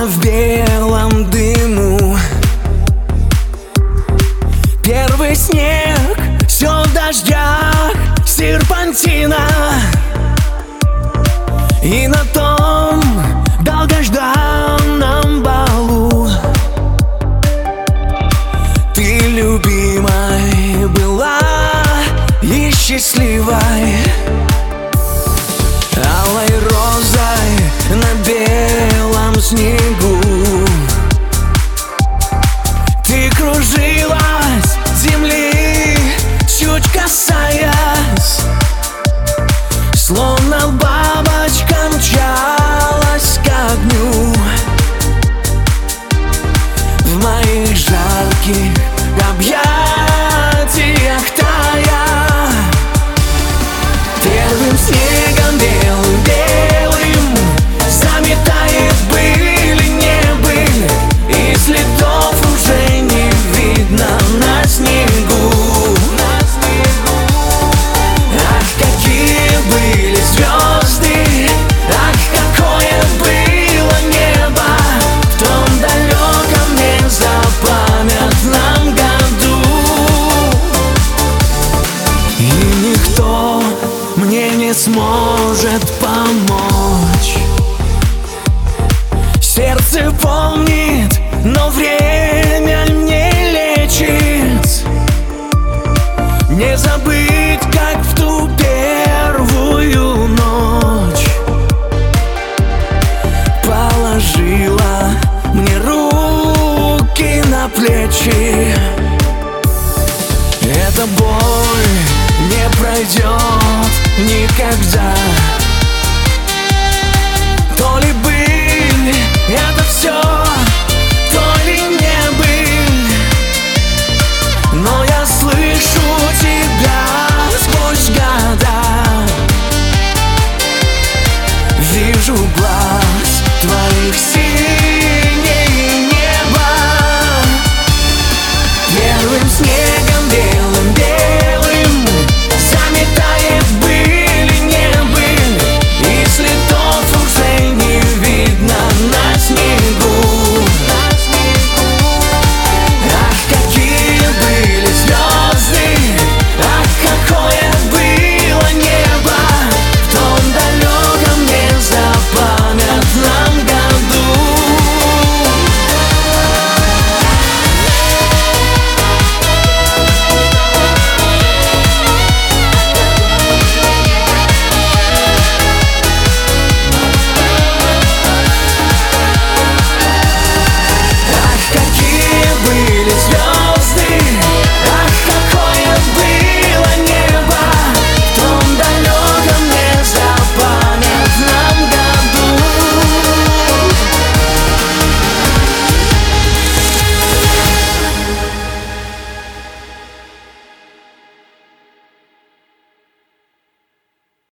в белом дыму. Первый снег, все в дождях серпантина. И на том долгожданном балу ты любимой была и счастливой, алой розой на белом снегу. Ты кружилась земли, чуть касаясь, словно бабочка мчалась ко огню. В моих жарких объятиях тая, первым снегом белым-белым заметает быль, не быль, и следов уже не видно на снегу. Ах, какие были звезды, ах, какое было небо в том далеком незапамятном году. И никто мне не сможет помочь. Сердце помнит, но время не лечит. Не забыть, как в ту первую ночь положила мне руки на плечи. Эта боль не пройдет никогда. То ли быль, это все, то ли не быль, но я слышу тебя сквозь года, вижу глаза.